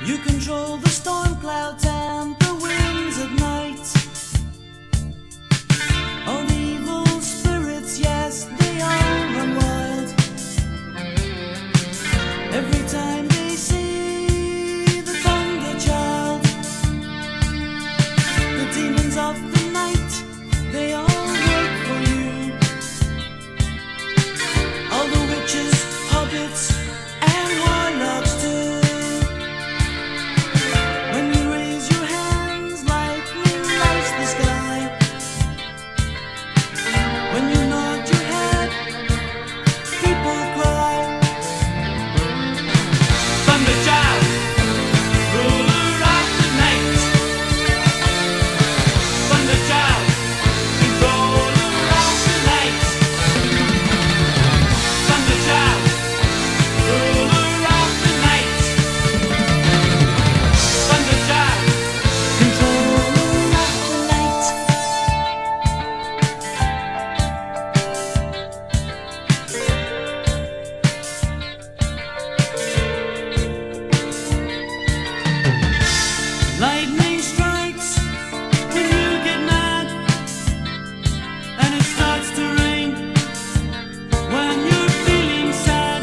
You control the storm clouds and the winds at night. All the evil spirits, yes, they all run wild. Every time they see the thunder child, the demons of the night, they all wait for you. All the witches, hobbits, and warlocks too. When you raise your hands, lightning lights the sky. When you nod your head, people cry. Thunder child, ruler of the night. Thunder child, controller of the night. Thunder child, ruler of the night. Thunder child, controller of the night. Lightning strikes when you get mad, and it starts to rain when you're feeling sad.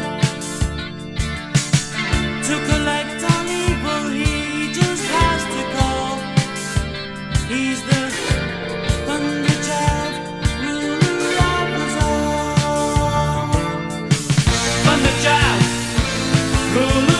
To collect on evil, he just has to call. He's the thunder child, ruler of us all. Thunder child, ruler